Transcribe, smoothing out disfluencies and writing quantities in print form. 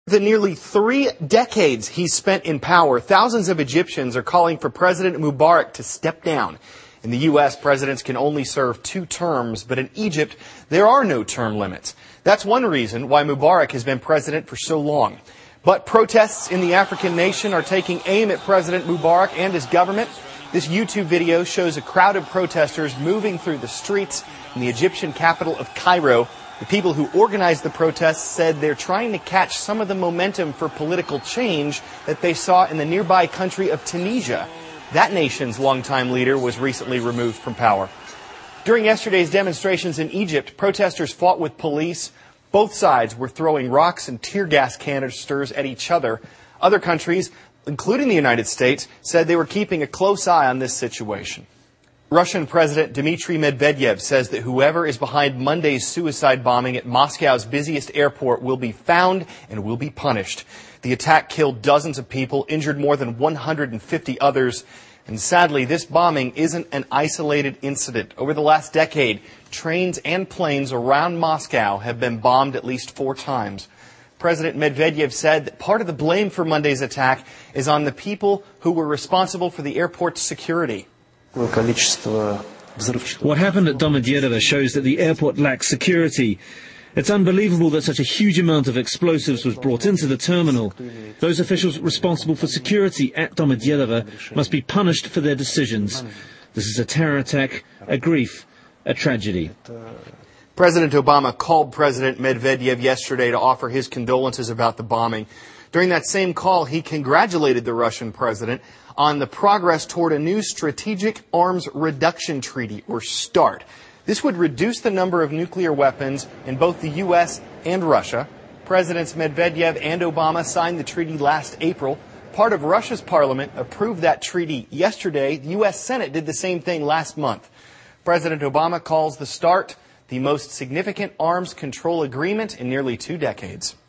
The nearly 3 decades he's spent in power, thousands of Egyptians are calling for President Mubarak to step down. In the U.S., presidents can only serve 2 terms, but in Egypt, there are no term limits. That's one reason why Mubarak has been president for so long. But protests in the African nation are taking aim at President Mubarak and his government. This YouTube video shows a crowd of protesters moving through the streets in the Egyptian capital of Cairo. The people who organized the protests said they're trying to catch some of the momentum for political change that they saw in the nearby country of Tunisia. That nation's longtime leader was recently removed from power. During yesterday's demonstrations in Egypt, protesters fought with police. Both sides were throwing rocks and tear gas canisters at each other. Other countries, including the United States, said they were keeping a close eye on this situation. Russian President Dmitry Medvedev says that whoever is behind Monday's suicide bombing at Moscow's busiest airport will be found and will be punished. The attack killed dozens of people, injured more than 150 others. And sadly, this bombing isn't an isolated incident. Over the last decade, trains and planes around Moscow have been bombed at least 4 times. President Medvedev said that part of the blame for Monday's attack is on the people who were responsible for the airport's security. What happened at Domodedovo shows that the airport lacks security. It's unbelievable that such a huge amount of explosives was brought into the terminal. Those officials responsible for security at Domodedovo must be punished for their decisions. This is a terror attack, a grief, a tragedy. President Obama called President Medvedev yesterday to offer his condolences about the bombing. During that same call, he congratulated the Russian president on the progress toward a new Strategic Arms Reduction Treaty, or START. This would reduce the number of nuclear weapons in both the U.S. and Russia. Presidents Medvedev and Obama signed the treaty last April. Part of Russia's parliament approved that treaty yesterday. The U.S. Senate did the same thing last month. President Obama calls the START the most significant arms control agreement in nearly 2 decades.